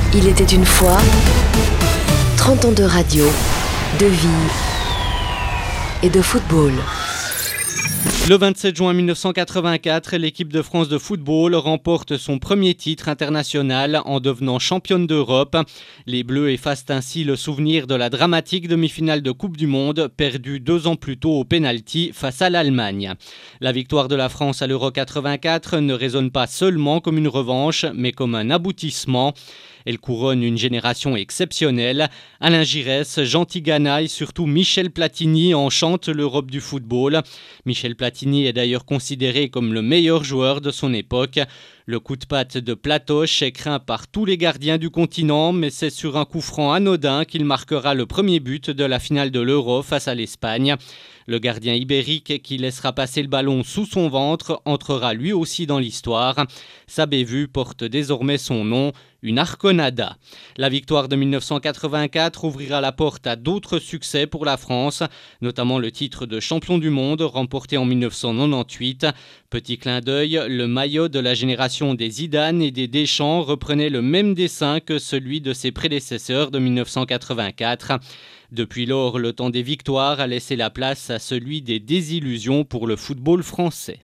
Il était une fois 30 ans de radio, de vie et de football. Le 27 juin 1984, l'équipe de France de football remporte son premier titre international en devenant championne d'Europe. Les Bleus effacent ainsi le souvenir de la dramatique demi-finale de Coupe du Monde, perdue 2 ans plus tôt au pénalty face à l'Allemagne. La victoire de la France à l'Euro 84 ne résonne pas seulement comme une revanche, mais comme un aboutissement. Elle couronne une génération exceptionnelle. Alain Giresse, Jean Tigana et surtout Michel Platini enchantent l'Europe du football. Michel Platini est d'ailleurs considéré comme le meilleur joueur de son époque. Le coup de patte de Platoche est craint par tous les gardiens du continent, mais c'est sur un coup franc anodin qu'il marquera le premier but de la finale de l'Euro face à l'Espagne. Le gardien ibérique qui laissera passer le ballon sous son ventre entrera lui aussi dans l'histoire. Sa bévue porte désormais son nom, une Arconada. La victoire de 1984 ouvrira la porte à d'autres succès pour la France, notamment le titre de champion du monde remporté en 1998. Petit clin d'œil, le maillot de la génération des Zidane et des Deschamps reprenait le même dessin que celui de ses prédécesseurs de 1984. Depuis lors, le temps des victoires a laissé la place à celui des désillusions pour le football français.